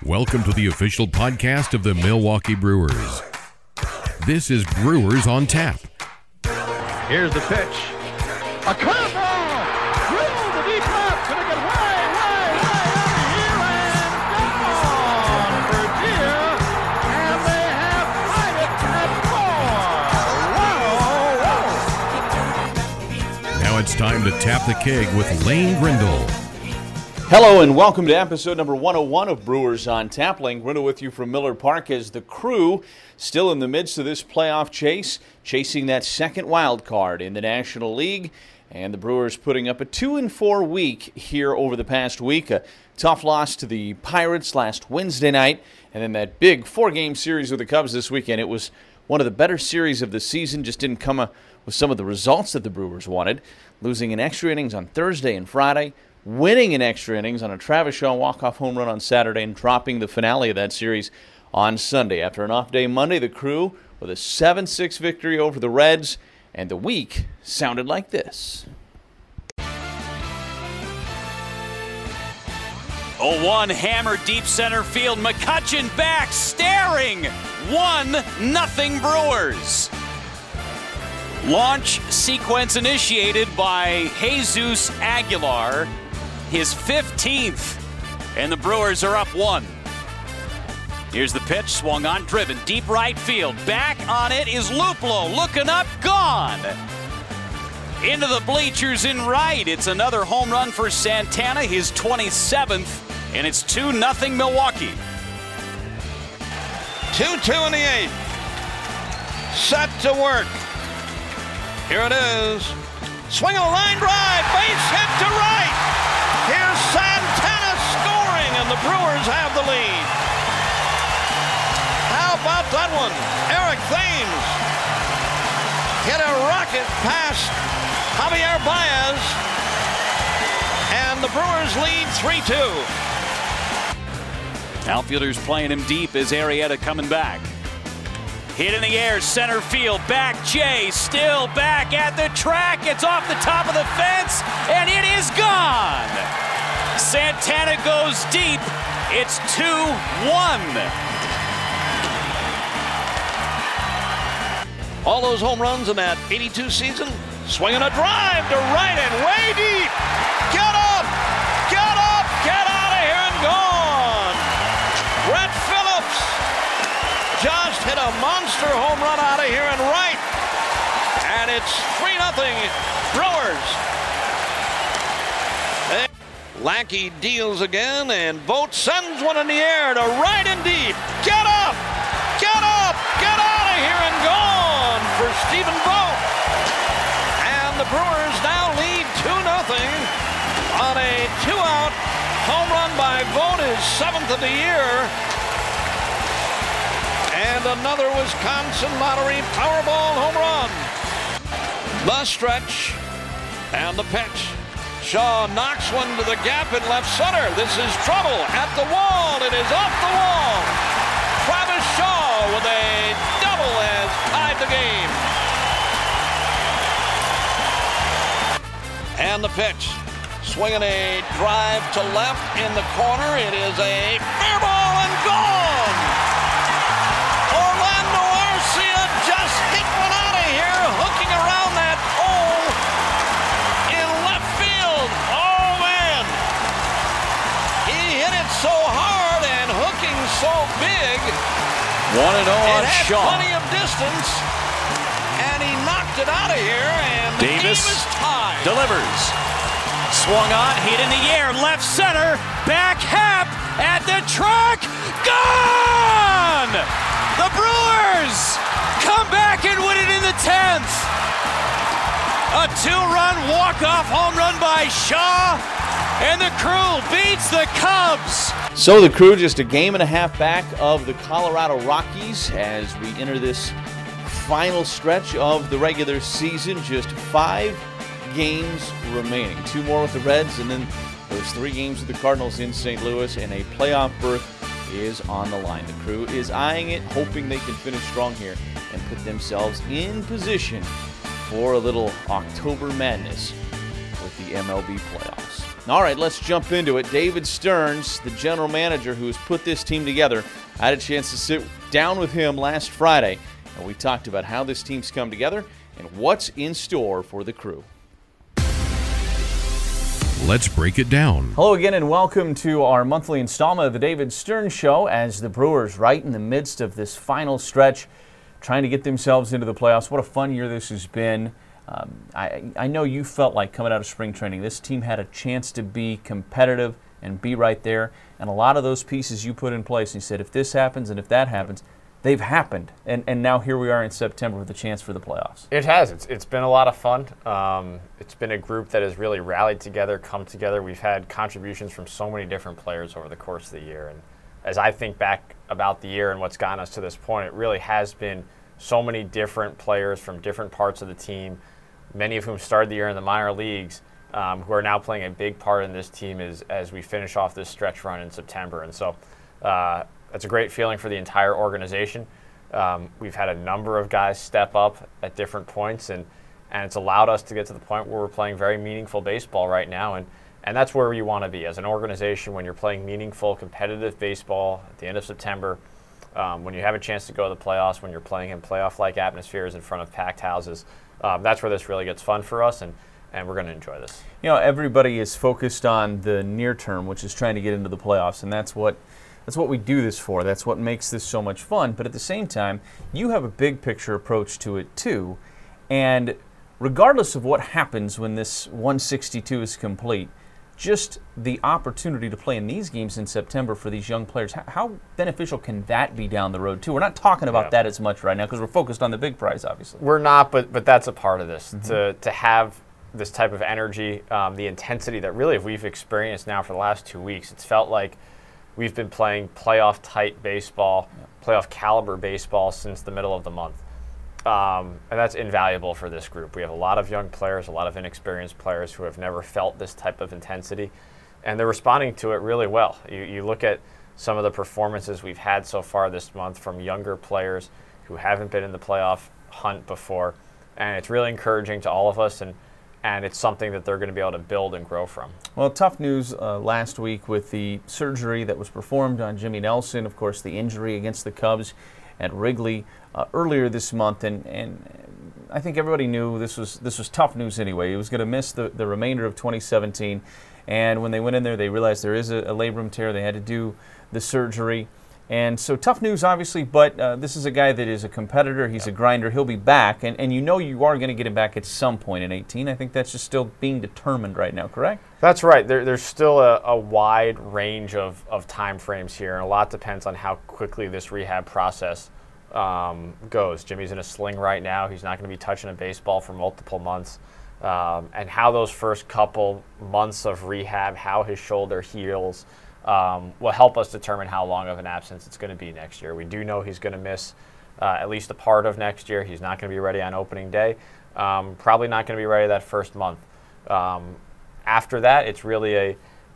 Welcome to the official podcast of the Milwaukee Brewers. This is Brewers on Tap. Here's the pitch. A curveball! Through the deep left. Gonna get way out of here and gone for deer. And they have tied it at 4. Wow! Now it's time to tap the keg with Lane Grindle. Hello and welcome to episode number 101 of Brewers on Tap. Lane Grindle with you from Miller Park as the Crew still in the midst of this playoff chase, chasing that second wild card in the National League. And the Brewers putting up a 2-4 week here over the past week. A tough loss to the Pirates last Wednesday night. And then that big 4-game series with the Cubs this weekend. It was one of the better series of the season. Just didn't come with some of the results that the Brewers wanted. Losing in extra innings on Thursday and Friday. Winning in extra innings on a Travis Shaw walk-off home run on Saturday and dropping the finale of that series on Sunday. After an off day Monday, the Crew with a 7-6 victory over the Reds, and the week sounded like this. 0-1 hammer deep center field. McCutchen back, staring. 1-0 Brewers. Launch sequence initiated by Jesus Aguilar. His 15th, and the Brewers are up 1. Here's the pitch, swung on, driven, deep right field. Back on it is Luplow, looking up, gone. Into the bleachers in right. It's another home run for Santana, his 27th, and it's 2-0 Milwaukee. 2-2 in the 8th. Set to work. Here it is. Swing a line drive, base hit to right. Here's Santana scoring, and the Brewers have the lead. How about that one? Eric Thames hit a rocket past Javier Baez, and the Brewers lead 3-2. Outfielders playing him deep as Arrieta coming back. Hit in the air, center field, back Jay, still back at the track. It's off the top of the fence, and it is gone. Santana goes deep. It's 2-1. All those home runs in that 82 season, swinging a drive to right and way deep. Get up, get out of here and gone. Brett Phillips just hit a monster home run out of here and right. And it's 3-0 Brewers. Lackey deals again, and Vogt sends one in the air to right and deep. Get up, get out of here and gone for Stephen Vogt. And the Brewers now lead 2-0 on a 2-out home run by Vogt, his 7th of the year. And another Wisconsin Lottery Powerball home run. The stretch and the pitch. Shaw knocks one to the gap in left center. This is trouble at the wall. It is off the wall. Travis Shaw with a double has tied the game. And the pitch. Swinging a drive to left in the corner. It is a fair ball and gone. Orlando Arcia just hit one out of here, hooking around that hole in left field. Oh, man. He hit it so hard and hooking so big. 1-0 on it had Shaw. Plenty of distance, and he knocked it out of here, and the Davis game is tied. delivers. Swung on, hit in the air, left center, back Happ at the track, gone! The Brewers come back and win it in the 10th. A 2-run walk-off home run by Shaw, and the Crew beats the Cubs. So the Crew just a game and a half back of the Colorado Rockies as we enter this final stretch of the regular season. Just 5 games remaining. 2 more with the Reds, and then those 3 games with the Cardinals in St. Louis, and a playoff berth is on the line. The Crew is eyeing it, hoping they can finish strong here and put themselves in position for a little October madness with the MLB playoffs. All right, let's jump into it. David Stearns, the general manager who has put this team together, I had a chance to sit down with him last Friday, and we talked about how this team's come together and what's in store for the Crew. Let's break it down. Hello again, and welcome to our monthly installment of the David Stearns Show as the Brewers right in the midst of this final stretch, trying to get themselves into the playoffs. What a fun year this has been. I know you felt like coming out of spring training, this team had a chance to be competitive and be right there. And a lot of those pieces you put in place, and you said, if this happens and if that happens, they've happened. And now here we are in September with a chance for the playoffs. It has. It's been a lot of fun. It's been a group that has really rallied together, come together. We've had contributions from so many different players over the course of the year. And as I think back about the year and what's gotten us to this point, it really has been so many different players from different parts of the team, many of whom started the year in the minor leagues, who are now playing a big part in this team as we finish off this stretch run in September. And so it's a great feeling for the entire organization. We've had a number of guys step up at different points, and it's allowed us to get to the point where we're playing very meaningful baseball right now. And that's where you want to be as an organization when you're playing meaningful, competitive baseball at the end of September, when you have a chance to go to the playoffs, when you're playing in playoff-like atmospheres in front of packed houses. That's where this really gets fun for us, and we're going to enjoy this. You know, everybody is focused on the near term, which is trying to get into the playoffs, and that's what we do this for. That's what makes this so much fun. But at the same time, you have a big picture approach to it too, and regardless of what happens when this 162 is complete, just the opportunity to play in these games in September for these young players, how beneficial can that be down the road, too? We're not talking about that as much right now because we're focused on the big prize, obviously. We're not, but that's a part of this. Mm-hmm. To have this type of energy, the intensity that really we've experienced now for the last 2 weeks, it's felt like we've been playing playoff-type baseball, playoff-caliber baseball since the middle of the month. And that's invaluable for this group. We have a lot of young players, a lot of inexperienced players who have never felt this type of intensity, and they're responding to it really well. You look at some of the performances we've had so far this month from younger players who haven't been in the playoff hunt before, and it's really encouraging to all of us, and it's something that they're going to be able to build and grow from. Well, tough news last week with the surgery that was performed on Jimmy Nelson, of course, the injury against the Cubs at Wrigley earlier this month, and I think everybody knew this was tough news anyway. He was going to miss the remainder of 2017, and when they went in there, they realized there is a labrum tear. They had to do the surgery, and so tough news, obviously, but this is a guy that is a competitor. He's a grinder. He'll be back, and you know you are going to get him back at some point in 2018. I think that's just still being determined right now, correct? That's right. There's still a wide range of time frames here, and a lot depends on how quickly this rehab process goes. Jimmy's in a sling right now. He's not going to be touching a baseball for multiple months. And how those first couple months of rehab, how his shoulder heals, will help us determine how long of an absence it's going to be next year. We do know he's going to miss at least a part of next year. He's not going to be ready on opening day. Probably not going to be ready that first month. After that, it's really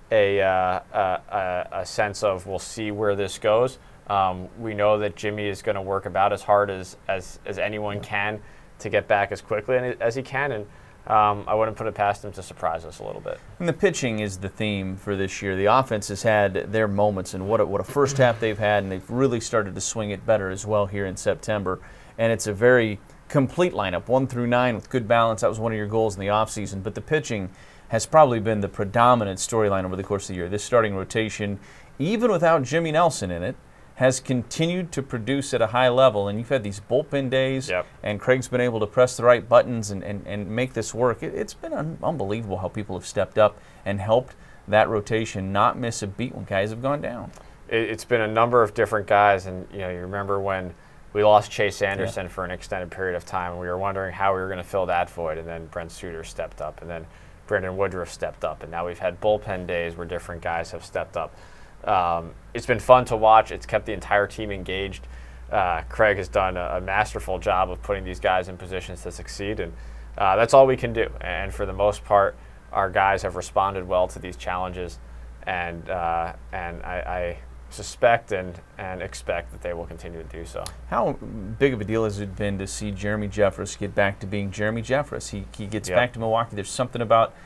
a sense of we'll see where this goes. We know that Jimmy is going to work about as hard as anyone can to get back as quickly as he can, and I wouldn't put it past him to surprise us a little bit. And the pitching is the theme for this year. The offense has had their moments, and what a first half they've had, and they've really started to swing it better as well here in September. And it's a very complete lineup, 1 through 9 with good balance. That was one of your goals in the offseason. But the pitching has probably been the predominant storyline over the course of the year. This starting rotation, even without Jimmy Nelson in it, has continued to produce at a high level, and you've had these bullpen days, and Craig's been able to press the right buttons and make this work. It's been unbelievable how people have stepped up and helped that rotation not miss a beat when guys have gone down. It's been a number of different guys, and you remember when we lost Chase Anderson for an extended period of time, and we were wondering how we were going to fill that void, and then Brent Suter stepped up, and then Brandon Woodruff stepped up, and now we've had bullpen days where different guys have stepped up. It's been fun to watch. It's kept the entire team engaged. Craig has done a masterful job of putting these guys in positions to succeed, and that's all we can do. And for the most part, our guys have responded well to these challenges, and I suspect and expect that they will continue to do so. How big of a deal has it been to see Jeremy Jeffress get back to being Jeremy Jeffress? He gets back to Milwaukee. There's something about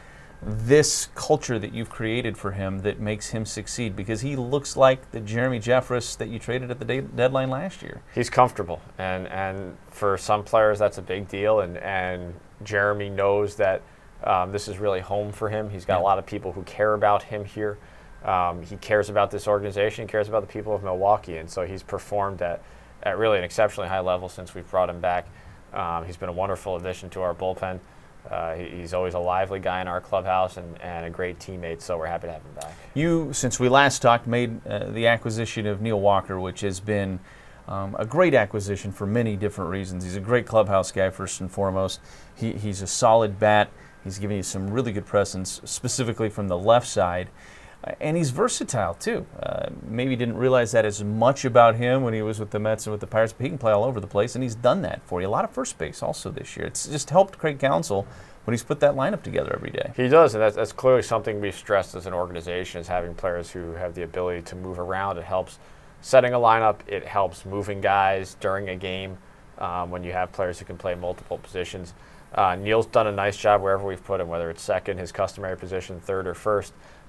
this culture that you've created for him that makes him succeed? Because he looks like the Jeremy Jeffress that you traded at the deadline last year. He's comfortable, and for some players that's a big deal, and Jeremy knows that this is really home for him. He's got a lot of people who care about him here. He cares about this organization. He cares about the people of Milwaukee, and so he's performed at really an exceptionally high level since we've brought him back. He's been a wonderful addition to our bullpen. He's always a lively guy in our clubhouse and a great teammate, so we're happy to have him back. You, since we last talked, made the acquisition of Neil Walker, which has been a great acquisition for many different reasons. He's a great clubhouse guy, first and foremost. He's a solid bat. He's giving you some really good presence, specifically from the left side. And he's versatile, too. Maybe didn't realize that as much about him when he was with the Mets and with the Pirates, but he can play all over the place, and he's done that for you. A lot of first base also this year. It's just helped Craig Counsell when he's put that lineup together every day. He does, and that's clearly something we've stressed as an organization, is having players who have the ability to move around. It helps setting a lineup. It helps moving guys during a game when you have players who can play multiple positions. Neil's done a nice job wherever we've put him, whether it's second, his customary position, third, or first.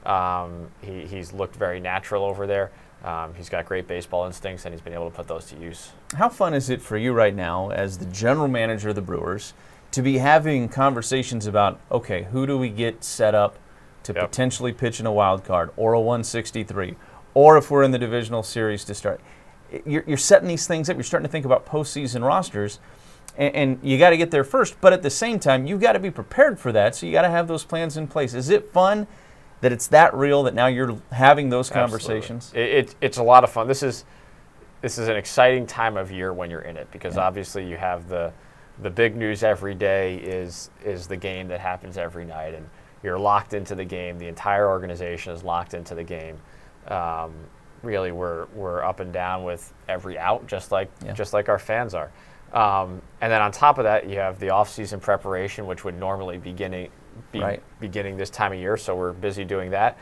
He's looked very natural over there. He's got great baseball instincts, and he's been able to put those to use. How fun is it for you right now, as the general manager of the Brewers, to be having conversations about, okay, who do we get set up to potentially pitch in a wild card or a 163, or if we're in the divisional series to start? You're setting these things up. You're starting to think about postseason rosters, and you got to get there first. But at the same time, you got to be prepared for that, so you got to have those plans in place. Is it fun that it's that real that now you're having those conversations? It's a lot of fun. This is an exciting time of year when you're in it, because obviously you have the big news every day is the game that happens every night, and you're locked into the game. The entire organization is locked into the game. Really, we're up and down with every out, just like our fans are. And then on top of that, you have the off-season preparation, which would normally be beginning this time of year, so we're busy doing that.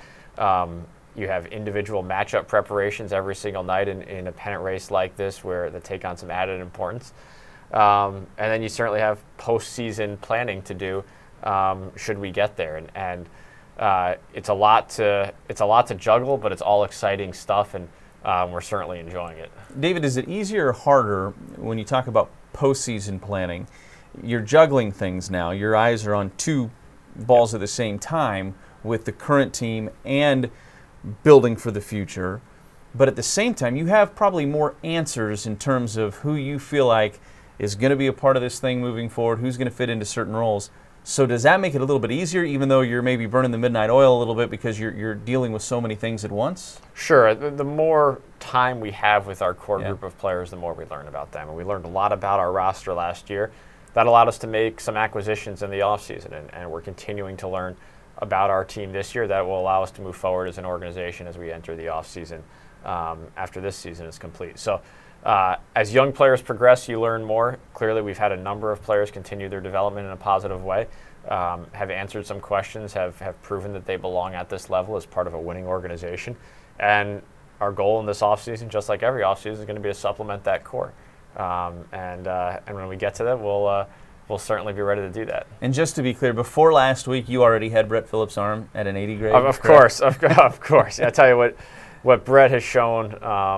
You have individual matchup preparations every single night in a pennant race like this, where they take on some added importance. And then you certainly have postseason planning to do should we get there. And it's a lot to juggle, but it's all exciting stuff, and we're certainly enjoying it. David, is it easier or harder when you talk about postseason planning? You're juggling things now. Your eyes are on two balls at the same time with the current team and building for the future. But at the same time, you have probably more answers in terms of who you feel like is going to be a part of this thing moving forward, who's going to fit into certain roles. So does that make it a little bit easier, even though you're maybe burning the midnight oil a little bit because you're dealing with so many things at once? Sure. The more time we have with our core group of players, the more we learn about them. And we learned a lot about our roster last year. That allowed us to make some acquisitions in the offseason, and we're continuing to learn about our team this year. That will allow us to move forward as an organization as we enter the offseason after this season is complete. So as young players progress, you learn more. Clearly, we've had a number of players continue their development in a positive way, have answered some questions, have proven that they belong at this level as part of a winning organization. And our goal in this offseason, just like every offseason, is going to be to supplement that core. And when we get to that, we'll certainly be ready to do that. And just to be clear, before last week, you already had Brett Phillips' arm at an 80 grade? Of course. I tell you what Brett has shown,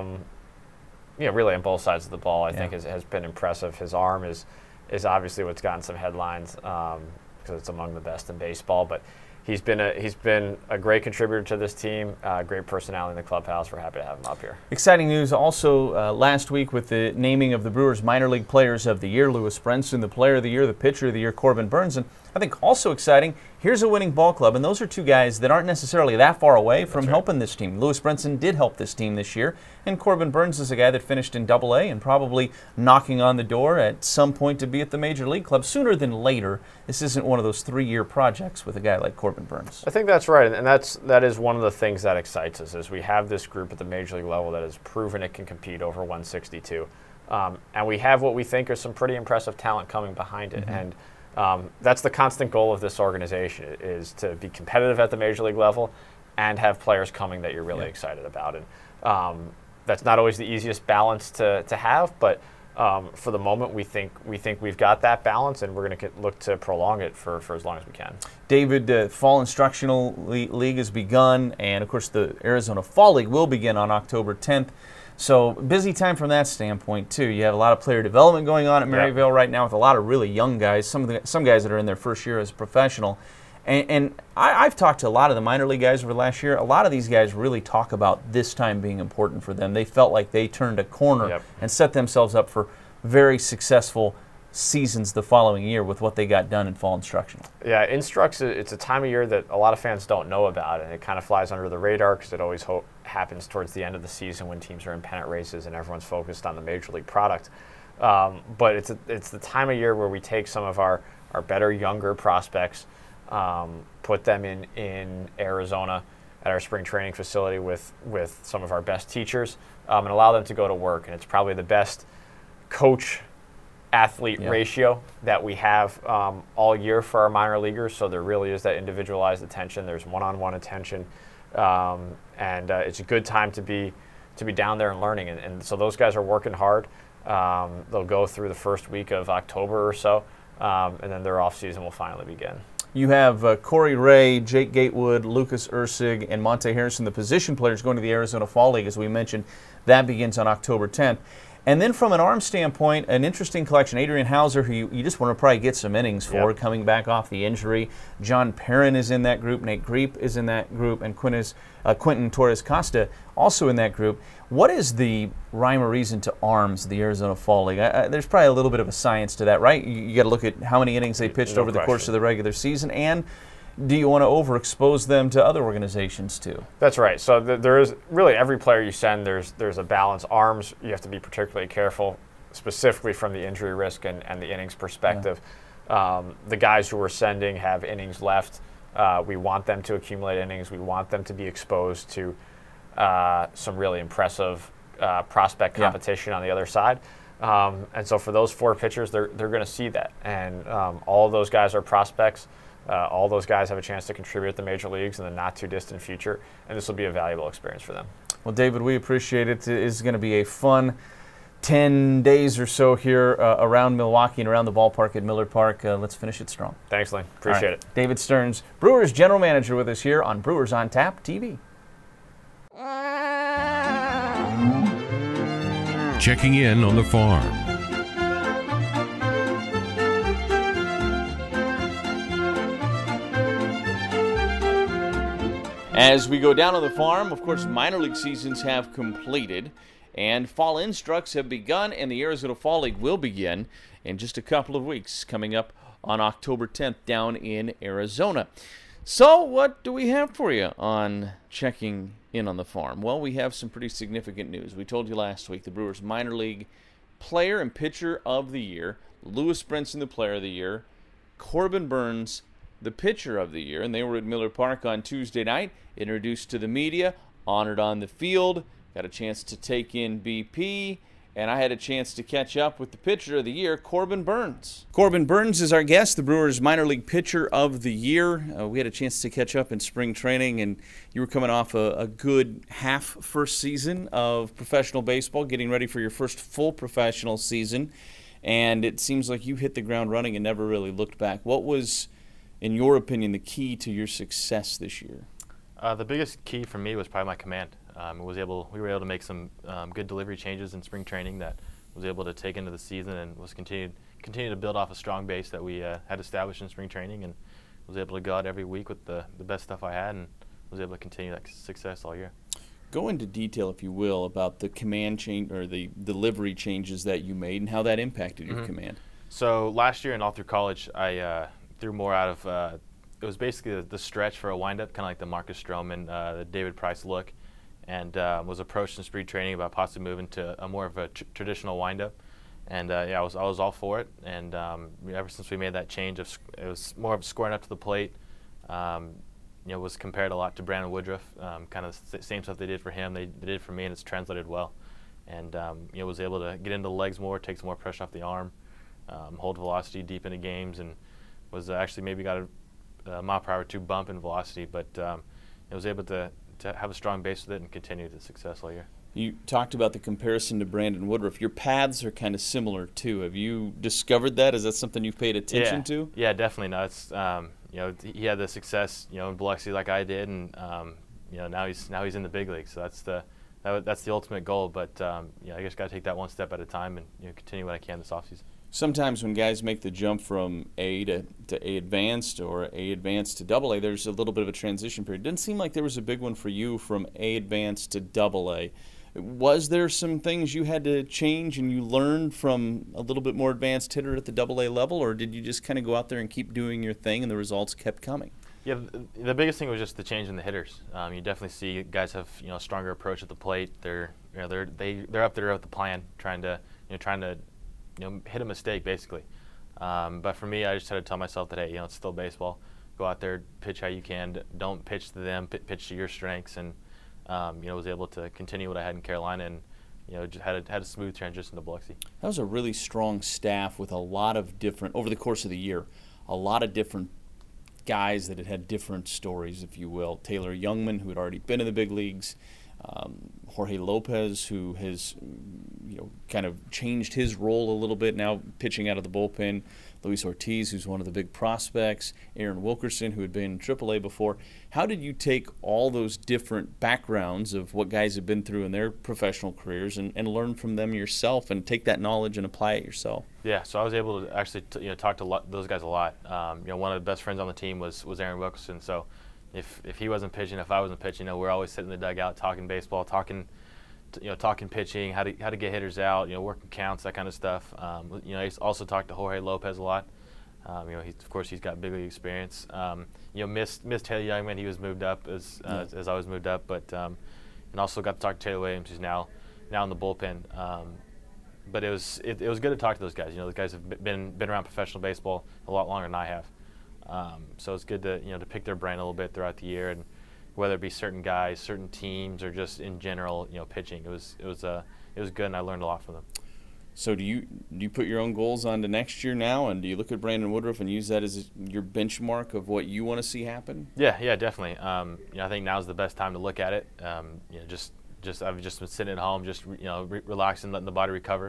really on both sides of the ball, I think has been impressive. His arm is obviously what's gotten some headlines because it's among the best in baseball, but he's been a great contributor to this team, great personality in the clubhouse. We're happy to have him up here. Exciting news also last week with the naming of the Brewers Minor League Players of the Year. Lewis Brinson, the Player of the Year, the Pitcher of the Year, Corbin Burns. And I think also exciting, here's a winning ball club, and those are two guys that aren't necessarily that far away from helping this team. Lewis Brinson did help this team this year, and Corbin Burns is a guy that finished in Double-A and probably knocking on the door at some point to be at the Major League club sooner than later. This isn't one of those 3-year projects with a guy like Corbin Burns. I think that's right, and that is one of the things that excites us, is we have this group at the Major League level that has proven it can compete over 162. And we have what we think is some pretty impressive talent coming behind it. And that's the constant goal of this organization, is to be competitive at the Major League level and have players coming that you're really excited about. And that's not always the easiest balance to have, but For the moment, we think we've got that balance, and we're going to look to prolong it for as long as we can. David, Fall Instructional League has begun, and of course the Arizona Fall League will begin on October 10th. So busy time from that standpoint too. You have a lot of player development going on at Maryville right now with a lot of really young guys. Some guys that are in their first year as a professional. And I've talked to a lot of the minor league guys over the last year. A lot of these guys really talk about this time being important for them. They felt like they turned a corner and set themselves up for very successful seasons the following year with what they got done in fall instructional. Yeah, Instructs, it's a time of year that a lot of fans don't know about, and it kind of flies under the radar because it always happens towards the end of the season when teams are in pennant races and everyone's focused on the major league product. But it's the time of year where we take some of our better, younger prospects, put them in Arizona at our spring training facility with some of our best teachers, and allow them to go to work. And it's probably the best coach-athlete ratio that we have all year for our minor leaguers. So there really is that individualized attention. There's one-on-one attention, and it's a good time to be down there and learning. And so those guys are working hard. They'll go through the first week of October or so, and then their off season will finally begin. You have Corey Ray, Jake Gatewood, Lucas Ursig, and Monte Harrison, the position players, going to the Arizona Fall League, as we mentioned. That begins on October 10th. And then from an arm standpoint, an interesting collection. Adrian Hauser, who you just want to probably get some innings for, coming back off the injury. John Perrin is in that group. Nate Greep is in that group. And Quentin Torres-Costa also in that group. What is the rhyme or reason to arms the Arizona Fall League? There's probably a little bit of a science to that, right? You got to look at how many innings they pitched over the course of the regular season, and do you want to overexpose them to other organizations too? That's right. So there is really every player you send, there's a balance. Arms, you have to be particularly careful, specifically from the injury risk and the innings perspective. The guys who we're sending have innings left. We want them to accumulate innings. We want them to be exposed to some really impressive prospect competition on the other side. And so for those four pitchers, they're going to see that. And all of those guys are prospects. All those guys have a chance to contribute at the major leagues in the not-too-distant future, and this will be a valuable experience for them. Well, David, we appreciate it. It is going to be a fun 10 days or so here around Milwaukee and around the ballpark at Miller Park. Let's finish it strong. Thanks, Lane. Appreciate it. David Stearns, Brewers General Manager, with us here on Brewers on Tap TV. Checking in on the farm. As we go down on the farm, of course, minor league seasons have completed, and fall instructs have begun, and the Arizona Fall League will begin in just a couple of weeks, coming up on October 10th down in Arizona. So what do we have for you on checking in on the farm? Well, we have some pretty significant news. We told you last week the Brewers minor league player and pitcher of the year, Lewis Brinson, the player of the year, Corbin Burnes, the pitcher of the year, and they were at Miller Park on Tuesday night, introduced to the media, honored on the field, got a chance to take in BP, and I had a chance to catch up with the pitcher of the year, Corbin Burnes. Corbin Burnes is our guest, the Brewers minor league pitcher of the year. We had a chance to catch up in spring training, and you were coming off a good first season of professional baseball, getting ready for your first full professional season, and it seems like you hit the ground running and never really looked back. What was, in your opinion, the key to your success this year? The biggest key for me was probably my command. We were able to make some good delivery changes in spring training that was able to take into the season, and was continue to build off a strong base that we had established in spring training, and was able to go out every week with the best stuff I had, and was able to continue that success all year. Go into detail, if you will, about the command change or the delivery changes that you made and how that impacted your command. So last year and all through college, I threw more out of it was basically the stretch for a windup, kind of like the Marcus Stroman, the David Price look, and was approached in spring training about possibly moving to a more of a traditional windup, and I was all for it. And ever since we made that change, it was more of squaring up to the plate. Was compared a lot to Brandon Woodruff, kind of the same stuff they did for him, they did for me, and it's translated well. And was able to get into the legs more, take some more pressure off the arm, hold velocity deep into games, and was actually maybe got a mile per hour 2 bump in velocity, but it was able to have a strong base with it and continue the success all year. You talked about the comparison to Brandon Woodruff. Your paths are kind of similar too. Have you discovered that? Is that something you've paid attention to? Yeah, definitely. No, it's he had the success in Biloxi like I did, and now he's in the big league. So that's the ultimate goal. But I just got to take that one step at a time and continue what I can this offseason. Sometimes when guys make the jump from A to A advanced or A advanced to Double A, there's a little bit of a transition period. Didn't seem like there was a big one for you from A advanced to Double A. Was there some things you had to change and you learned from a little bit more advanced hitter at the Double A level, or did you just kind of go out there and keep doing your thing and the results kept coming? Yeah, the biggest thing was just the change in the hitters. You definitely see guys have a stronger approach at the plate. They're up there with the plan, trying to hit a mistake basically. But for me, I just had to tell myself that, hey, it's still baseball. Go out there, pitch how you can. Don't pitch to them. Pitch to your strengths. And was able to continue what I had in Carolina, and just had a smooth transition to Biloxi. That was a really strong staff with a lot of different, over the course of the year, a lot of different guys that had different stories, if you will. Taylor Youngman, who had already been in the big leagues. Jorge Lopez, who has kind of changed his role a little bit, now pitching out of the bullpen. Luis Ortiz, who's one of the big prospects. Aaron Wilkerson, who had been in AAA before. How did you take all those different backgrounds of what guys have been through in their professional careers and learn from them yourself and take that knowledge and apply it yourself? Yeah, so I was able to actually talk to those guys a lot. One of the best friends on the team was Aaron Wilkerson, so if he wasn't pitching, if I wasn't pitching, we're always sitting in the dugout talking baseball, talking pitching, how to get hitters out, working counts, that kind of stuff. I also talked to Jorge Lopez a lot. He's got big league experience. Missed Taylor Youngman. He was moved up as I was moved up, but and also got to talk to Taylor Williams, who's now in the bullpen. But it was good to talk to those guys. Those guys have been around professional baseball a lot longer than I have. So it's good to to pick their brain a little bit throughout the year, and whether it be certain guys, certain teams, or just in general, pitching. It was good, and I learned a lot from them. So do you put your own goals onto next year now, and do you look at Brandon Woodruff and use that as your benchmark of what you want to see happen? Yeah, definitely. I think now's the best time to look at it. I've just been sitting at home, just relaxing, letting the body recover.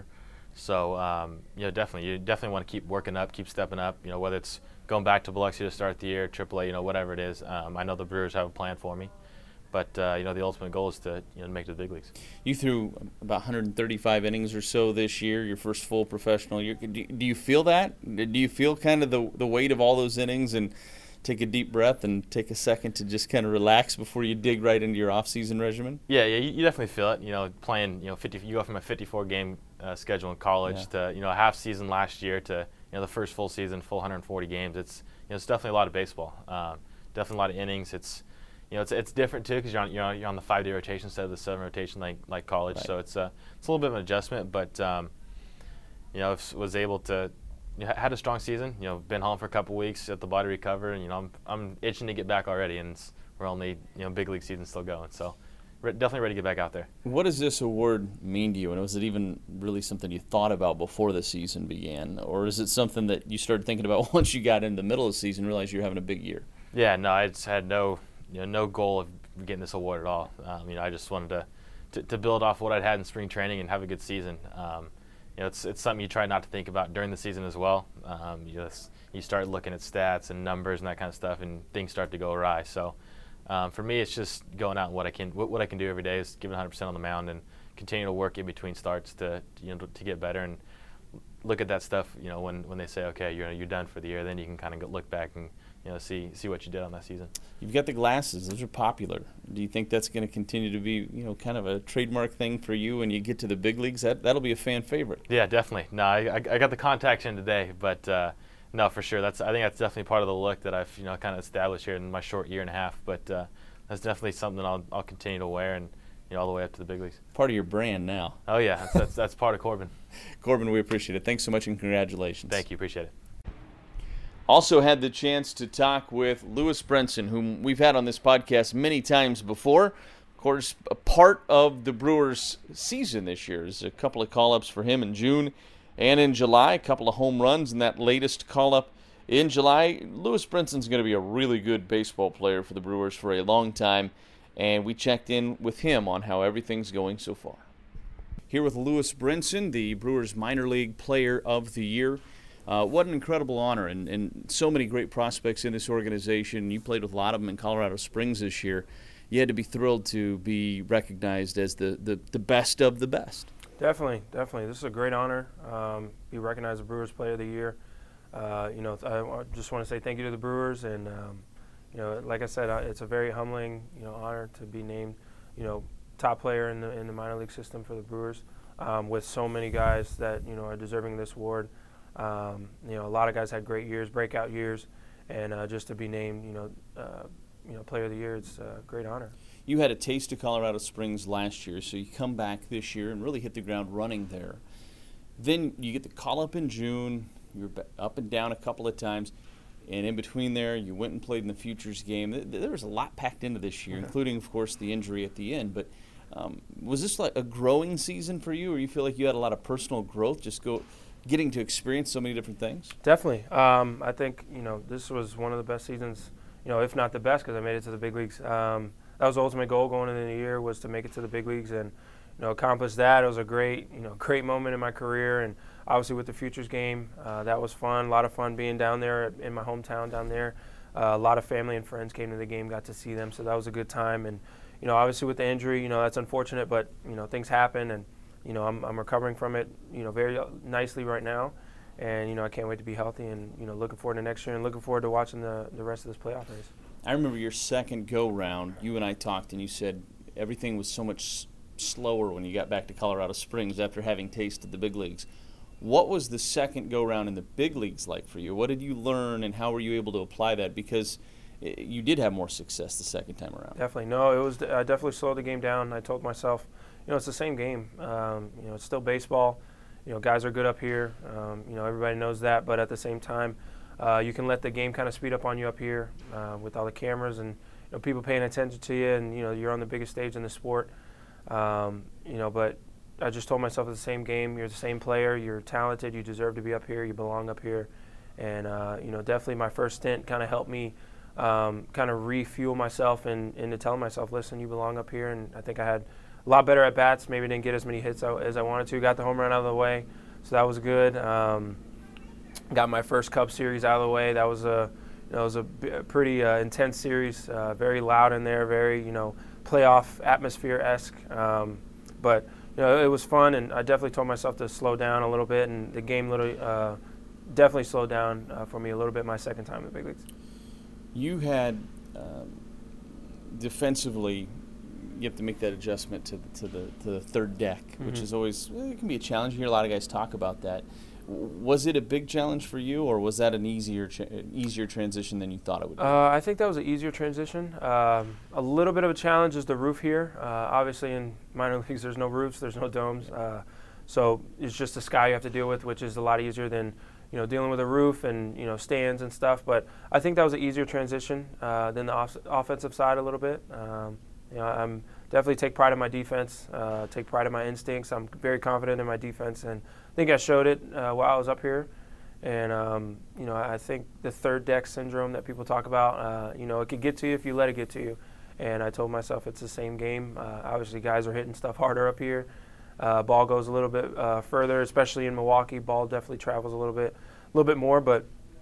So definitely, you definitely want to keep working up, keep stepping up. Whether it's going back to Biloxi to start the year, AAA, whatever it is. I know the Brewers have a plan for me, but the ultimate goal is to make it to the big leagues. You threw about 135 innings or so this year, your first full professional year. Do you feel that? Do you feel kind of the weight of all those innings and take a deep breath and take a second to just kind of relax before you dig right into your off-season regimen? Yeah, you definitely feel it. Playing 50, you go from a 54-game schedule in college to a half season last year to the first full season, full 140 games. It's definitely a lot of baseball. Definitely a lot of innings. It's different too because you're on the 5-day rotation instead of the 7 rotation like college. Right. So it's a little bit of an adjustment, but was able to. Had a strong season. Been home for a couple weeks, let the body recover, and I'm itching to get back already. And we're only big league season still going, so definitely ready to get back out there. What does this award mean to you? And was it even really something you thought about before the season began, or is it something that you started thinking about once you got in the middle of the season, and realized you're having a big year? Yeah, no, I just had no goal of getting this award at all. I just wanted to build off what I'd had in spring training and have a good season. It's something you try not to think about during the season as well. You start looking at stats and numbers and that kind of stuff, and things start to go awry. So for me, it's just going out and what I can do every day is giving 100% on the mound and continue to work in between starts to get better and look at that stuff. When they say, okay, you're done for the year, then you can kind of look back and see what you did on that season. You've got the glasses; those are popular. Do you think that's going to continue to be kind of a trademark thing for you when you get to the big leagues? That'll be a fan favorite. Yeah, definitely. No, I got the contacts in today, but no, for sure. I think that's definitely part of the look that I've kind of established here in my short year and a half. But that's definitely something I'll continue to wear and all the way up to the big leagues. Part of your brand now. Oh yeah, that's part of Corbin. Corbin, we appreciate it. Thanks so much and congratulations. Thank you, appreciate it. Also had the chance to talk with Lewis Brinson, whom we've had on this podcast many times before. Of course, a part of the Brewers' season this year. There's a couple of call-ups for him in June and in July, a couple of home runs in that latest call-up in July. Lewis Brinson's going to be a really good baseball player for the Brewers for a long time. and we checked in with him on how everything's going so far. Here with Lewis Brinson, the Brewers Minor League Player of the Year. What an incredible honor, and so many great prospects in this organization. You played with a lot of them in Colorado Springs this year. You had to be thrilled to be recognized as the best of the best. Definitely. This is a great honor. Be recognized as Brewers Player of the Year. I just want to say thank you to the Brewers, and like I said, it's a very humbling, honor to be named, top player in the minor league system for the Brewers, with so many guys that are deserving of this award. A lot of guys had great years, breakout years, and just to be named, Player of the Year, it's a great honor. You had a taste of Colorado Springs last year, so you come back this year and really hit the ground running there. Then you get the call up in June. You were up and down a couple of times, and in between there, you went and played in the Futures game. There was a lot packed into this year, including, of course, the injury at the end. But was this like a growing season for you, or you feel like you had a lot of personal growth, getting to experience so many different things? Definitely. I think this was one of the best seasons, if not the best, because I made it to the big leagues. That was the ultimate goal going into the year, was to make it to the big leagues and accomplish that. It was a great moment in my career, and obviously with the Futures game, that was fun. A lot of fun being down there in my hometown down there. A lot of family and friends came to the game, got to see them, so that was a good time. And obviously with the injury, that's unfortunate, but things happen, and I'm recovering from it, very nicely right now, and I can't wait to be healthy, and looking forward to next year, and looking forward to watching the rest of this playoff race. I remember your second go-round, you and I talked, and you said everything was so much slower when you got back to Colorado Springs after having tasted the big leagues. What was the second go-round in the big leagues like for you? What did you learn, and how were you able to apply that? Because you did have more success the second time around. Definitely. No, it was. I definitely slowed the game down. I told myself, it's the same game. It's still baseball. Guys are good up here. Everybody knows that. But at the same time, you can let the game kind of speed up on you up here with all the cameras and people paying attention to you, and you're on the biggest stage in the sport. But I just told myself it's the same game. You're the same player. You're talented. You deserve to be up here. You belong up here. And definitely my first stint kind of helped me kind of refuel myself and into telling myself, listen, you belong up here. And I think I had a lot better at bats. Maybe didn't get as many hits as I wanted to. Got the home run out of the way, so that was good. Got my first Cub series out of the way. That was a pretty intense series. Very loud in there. Very playoff atmosphere-esque. But it was fun, and I definitely told myself to slow down a little bit, and the game definitely slowed down for me a little bit my second time in the big leagues. You had defensively, you have to make that adjustment to the third deck, which is always it can be a challenge. You hear a lot of guys talk about that. Was it a big challenge for you, or was that an easier transition than you thought it would be? I think that was an easier transition. A little bit of a challenge is the roof here. Obviously in minor leagues there's no roofs, there's no domes. So it's just the sky you have to deal with, which is a lot easier than dealing with a roof and stands and stuff. But I think that was an easier transition than the offensive side a little bit. I'm definitely take pride in my defense, take pride in my instincts. I'm very confident in my defense, and I think I showed it while I was up here. And I think the third deck syndrome that people talk about, it could get to you if you let it get to you. And I told myself it's the same game. Obviously, guys are hitting stuff harder up here. Ball goes a little bit further, especially in Milwaukee. Ball definitely travels a little bit more. But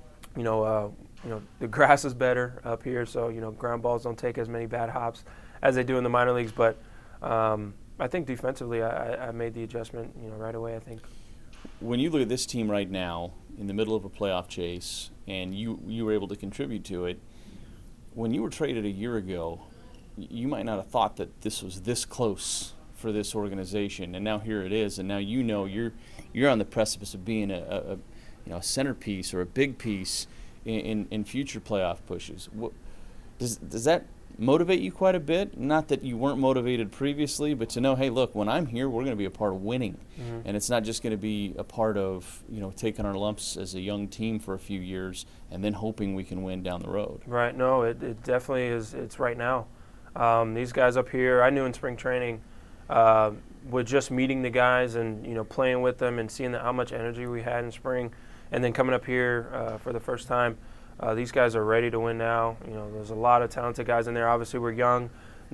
the grass is better up here, so ground balls don't take as many bad hops as they do in the minor leagues. But I think defensively, I made the adjustment right away, I think. When you look at this team right now, in the middle of a playoff chase, and you were able to contribute to it, when you were traded a year ago, you might not have thought that this was this close for this organization, and now here it is, and now you're on the precipice of being a centerpiece or a big piece in future playoff pushes. Does that motivate you quite a bit? Not that you weren't motivated previously, but to know, hey, look, when I'm here, we're going to be a part of winning. And it's not just going to be a part of, taking our lumps as a young team for a few years and then hoping we can win down the road. Right. No, it definitely is. It's right now. These guys up here, I knew in spring training, with just meeting the guys and, playing with them and seeing how much energy we had in spring, and then coming up here for the first time, these guys are ready to win now. There's a lot of talented guys in there. Obviously, we're young.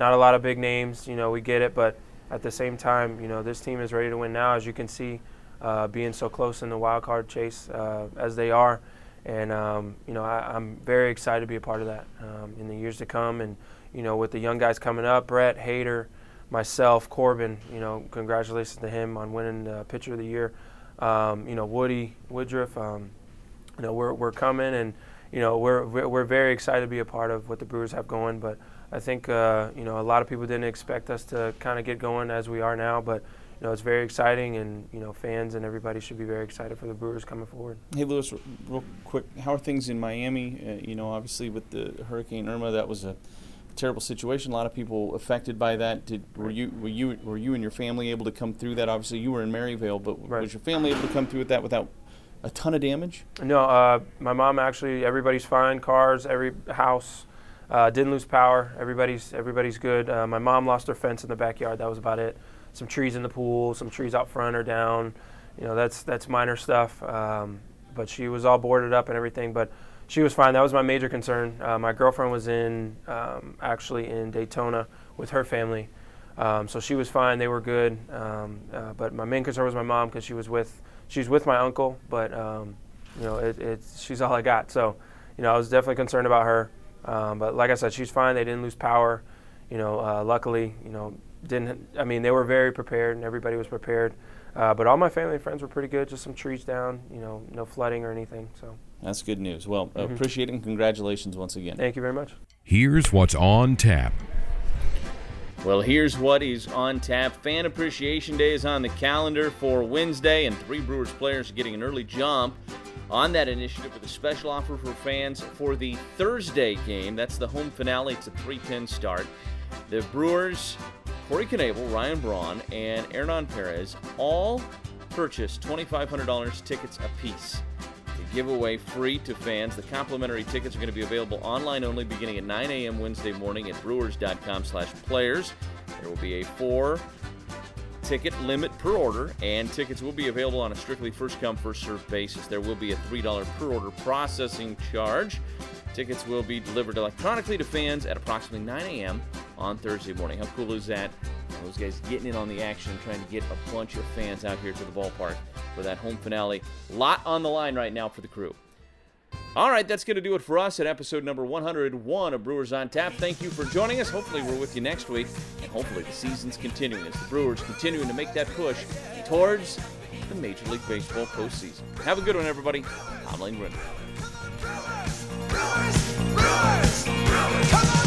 not a lot of big names. We get it, but at the same time, this team is ready to win now, as you can see, being so close in the wild card chase as they are. And, I'm very excited to be a part of that in the years to come. And, with the young guys coming up, Brett, Hader, myself, Corbin, congratulations to him on winning the Pitcher of the Year. Woody, Woodruff, we're coming, and, we're very excited to be a part of what the Brewers have going. But I think, a lot of people didn't expect us to kind of get going as we are now, but it's very exciting, and fans and everybody should be very excited for the Brewers coming forward. Hey, Lewis, real quick, how are things in Miami? Obviously with the Hurricane Irma, that was a terrible situation. A lot of people affected by that. Were you and your family able to come through that? Obviously, you were in Maryvale, but was your family able to come through with that without a ton of damage? No, my mom actually. Everybody's fine. Cars, every house. Didn't lose power. Everybody's good. My mom lost her fence in the backyard. That was about it. Some trees in the pool, some trees out front are down. That's minor stuff. But she was all boarded up and everything. But she was fine. That was my major concern. My girlfriend was actually in Daytona with her family. So she was fine. They were good. But my main concern was my mom, because she's with my uncle. But she's all I got. So I was definitely concerned about her. But like I said, she's fine. They didn't lose power. Luckily, they were very prepared, and everybody was prepared. But all my family and friends were pretty good. Just some trees down, no flooding or anything. So that's good news. Well, appreciate it, and congratulations once again. Thank you very much. Here's what's on tap. Well, here's what is on tap. Fan Appreciation Day is on the calendar for Wednesday, and 3 Brewers players are getting an early jump on that initiative with a special offer for fans for the Thursday game. That's the home finale. It's a 3:10 start. The Brewers, Corey Knebel, Ryan Braun, and Hernan Perez all purchased $2,500 tickets apiece to give away free to fans. The complimentary tickets are going to be available online only beginning at 9 a.m. Wednesday morning at brewers.com/players. There will be a 4-ticket limit per order, and tickets will be available on a strictly first-come, first-served basis. There will be a $3 per order processing charge. Tickets will be delivered electronically to fans at approximately 9 a.m. on Thursday morning. How cool is that? Those guys getting in on the action, trying to get a bunch of fans out here to the ballpark for that home finale. Lot on the line right now for the crew. All right, that's going to do it for us at episode number 101 of Brewers on Tap. Thank you for joining us. Hopefully we're with you next week, and hopefully the season's continuing as the Brewers continuing to make that push towards the Major League Baseball postseason. Have a good one, everybody. I'm Lane Grinner. Brewers, come on!